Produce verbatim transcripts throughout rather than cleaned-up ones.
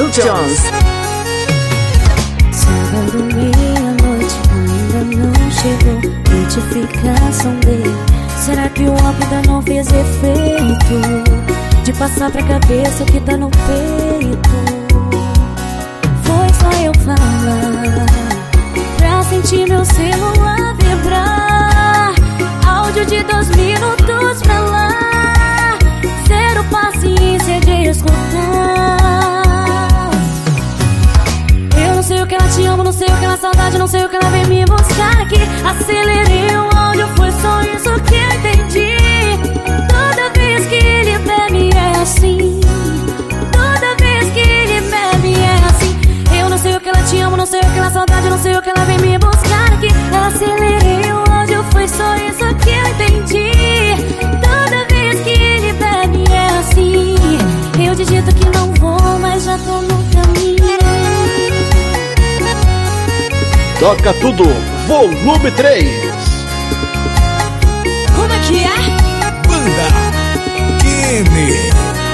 Jones. Sábado, meia-noite, ainda não chegou notificação dele. Será que o álcool ainda não fez efeito de passar pra cabeça o que tá no peito? Foi só eu falar pra sentir meu celular vibrar. Áudio de dois minutos pra lá. Zero paciência de escutar. Eu não sei o que ela te ama, não sei o que ela saudade, não sei o que ela vem me buscar aqui. Acelerei o áudio, foi só isso que eu entendi. Toda vez que ele bebe é assim. Toda vez que ele bebe é assim. Eu não sei o que ela te ama, não sei o que ela saudade, não sei o que ela vem me buscar aqui. Acelerei o áudio, foi só isso que eu entendi. Toda vez que ele bebe é assim. Eu digito que não vou, mas já tô no caminho. Toca tudo, volume três. Como é que é? Banda Kenny.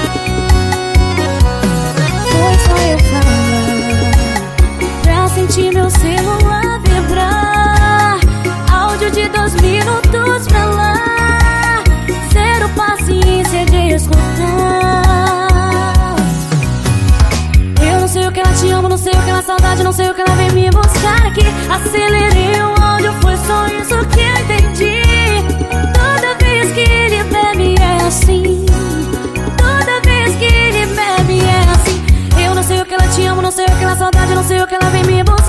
Foi só eu falar pra sentir meu celular vibrar. Áudio de dois minutos pra lá. Zero paciência de escutar. Eu não sei o que ela te ama, não sei o que ela saudade, não sei o que ela vem me buscar aqui. Acelerei o áudio, foi só isso que eu entendi. Toda vez que ele bebe é assim. Toda vez que ele bebe é assim. Eu não sei o que ela te ama, não sei o que ela saudade, não sei o que ela vem me buscar.